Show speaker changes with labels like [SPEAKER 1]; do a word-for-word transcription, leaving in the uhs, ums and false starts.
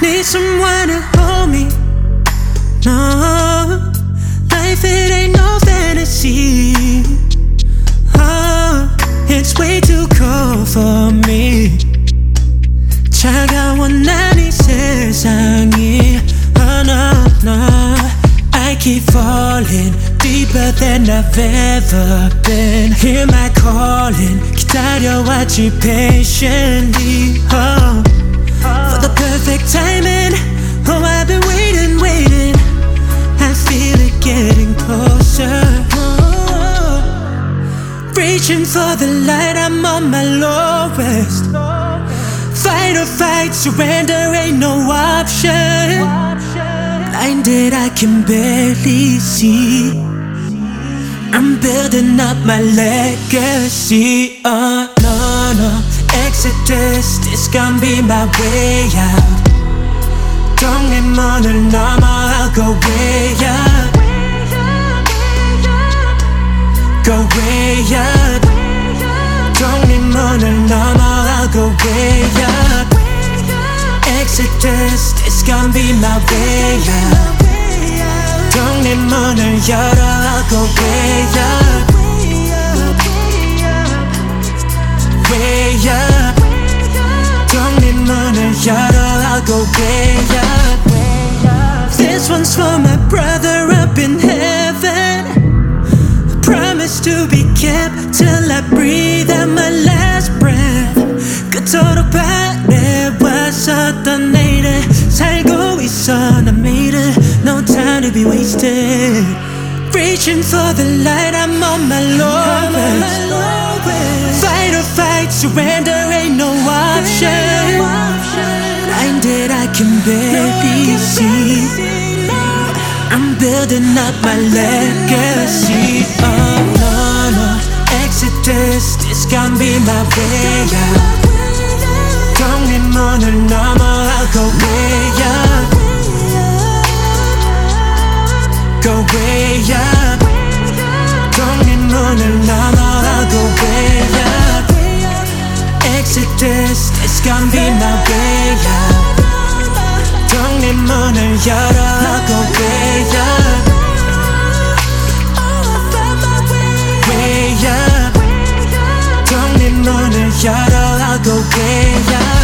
[SPEAKER 1] Need someone to hold me. No, life it ain't no fantasy. Oh, it's way too cold for me. 차가운 난 이 세상이. Oh no, no, I keep falling deeper than I've ever been. Hear my calling, 기다려왔지 patiently. Oh, for the perfect timing. Oh, I've been waiting, waiting. I feel it getting closer. Oh, reaching for the light, I'm on my lowest. Fight or fight, surrender ain't no option. Blinded, I can barely see. I'm building up my legacy. Oh no, no, Exodus, this gon' be my way out. 동해문을 넘어, I'll go way up. Go way up. 동해문을 넘어, I'll go way up. Exodus, this gon' be my way out. 동해문을 열어, I'll go way up. Way up. 동해문을 열어, I'll go way up. This one's for my brother up in heaven. I promise to be kept till I breathe out my last breath. 그토록 바래왔었던 내일을 살고 있어. I made it, no time to be wasted. Reaching for the light, I'm on my lowest. Fight or fight, surrender ain't no option. Blinded, I can barely see. I'm building up my legacy. Oh no, no, Exodus, this gon' be my way out. 동해문을 넘어, I'll go way up. Go way up. 동해문을 넘어, I'll go way up. Exodus, this gon' be my way out. 동해문을 열어, I'll go way up. Way up. 동해문을 열어, I'll go way up.